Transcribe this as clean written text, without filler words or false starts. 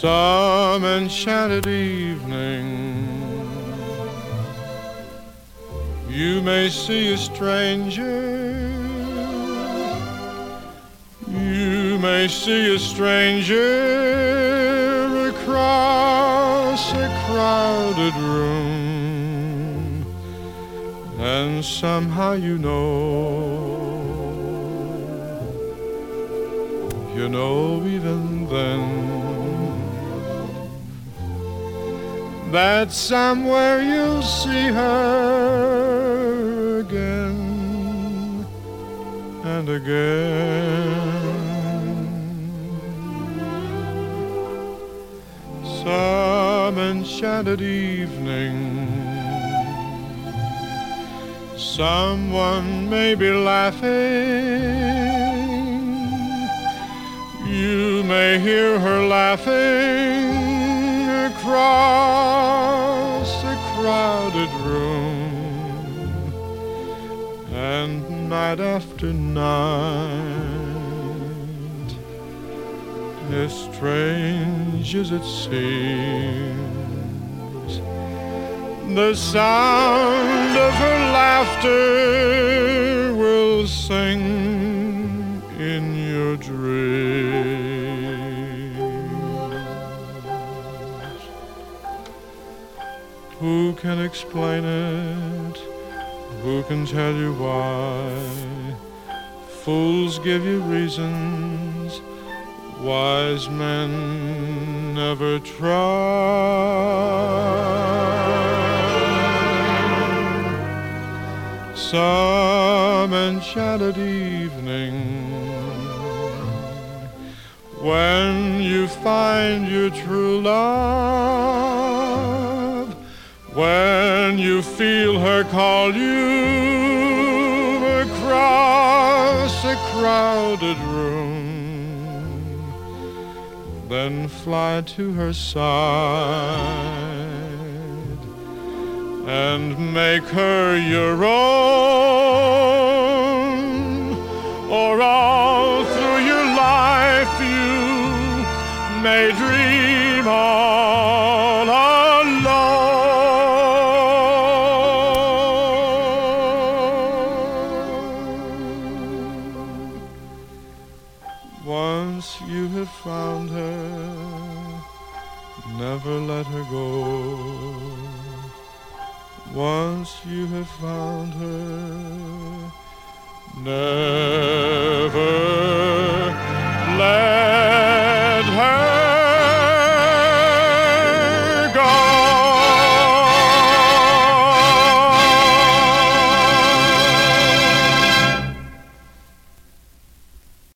Some enchanted evening you may see a stranger. You may see a stranger across a crowded room, and somehow you know even then that somewhere you'll see her again and again. Some enchanted evening someone may be laughing. You may hear her laughing across a crowded room, and night after night, as strange as it seems, the sound of her laughter will sing in your dreams. Who can explain it? Who can tell you why? Fools give you reasons, wise men never try. Some enchanted evening when you find your true love, when you feel her call you across a crowded room, then fly to her side and make her your own, or all through your life you may dream all alone. Once you have found her, never let her go. Once you have found her, never